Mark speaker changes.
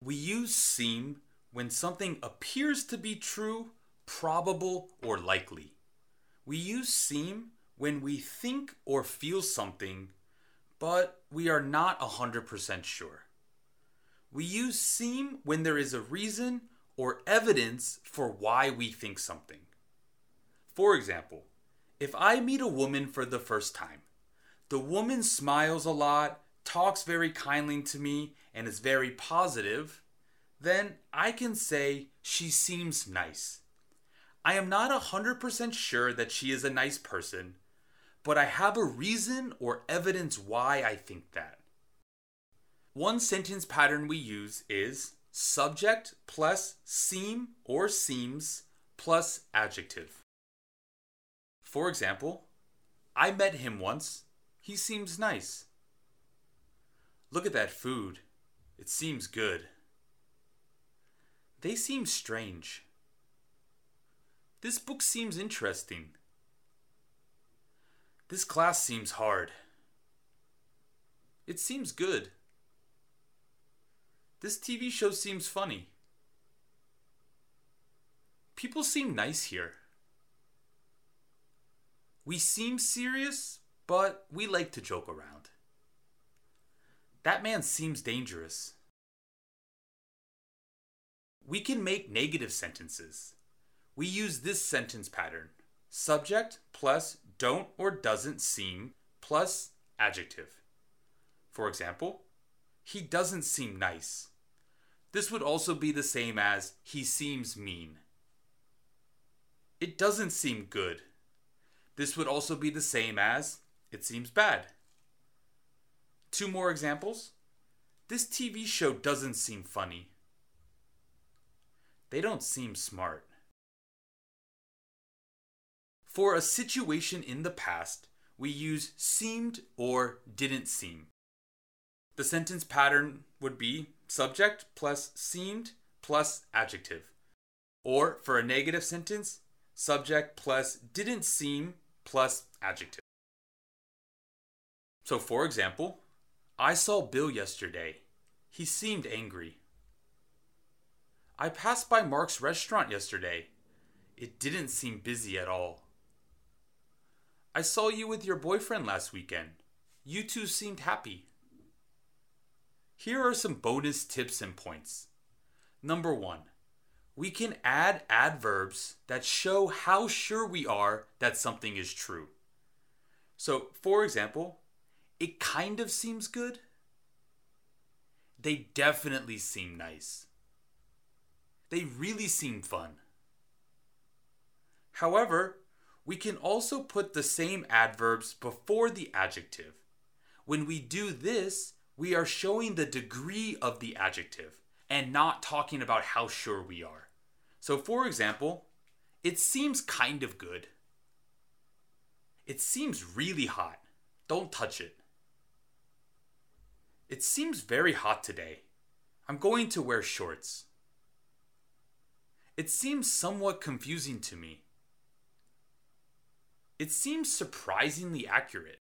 Speaker 1: We use seem when something appears to be true, probable, or likely. We use seem when we think or feel something, but we are not 100% sure. We use seem when there is a reason or evidence for why we think something. For example, if I meet a woman for the first time, the woman smiles a lot, talks very kindly to me, and is very positive, then I can say she seems nice. I am not 100% sure that she is a nice person, but I have a reason or evidence why I think that. One sentence pattern we use is subject plus seem or seems plus adjective. For example, I met him once. He seems nice. Look at that food. It seems good. They seem strange. This book seems interesting. This class seems hard. It seems good. This TV show seems funny. People seem nice here. We seem serious, but we like to joke around. That man seems dangerous. We can make negative sentences. We use this sentence pattern. Subject plus don't or doesn't seem plus adjective. For example, he doesn't seem nice. This would also be the same as he seems mean. It doesn't seem good. This would also be the same as it seems bad. Two more examples. This TV show doesn't seem funny. They don't seem smart. For a situation in the past, we use seemed or didn't seem. The sentence pattern would be subject plus seemed plus adjective. Or for a negative sentence, subject plus didn't seem plus adjective. So for example, I saw Bill yesterday. He seemed angry. I passed by Mark's restaurant yesterday. It didn't seem busy at all. I saw you with your boyfriend last weekend. You two seemed happy. Here are some bonus tips and points. Number 1, we can add adverbs that show how sure we are that something is true. So, for example, it kind of seems good. They definitely seem nice. They really seem fun. However, we can also put the same adverbs before the adjective. When we do this, we are showing the degree of the adjective and not talking about how sure we are. So for example, it seems kind of good. It seems really hot. Don't touch it. It seems very hot today. I'm going to wear shorts. It seems somewhat confusing to me. It seems surprisingly accurate.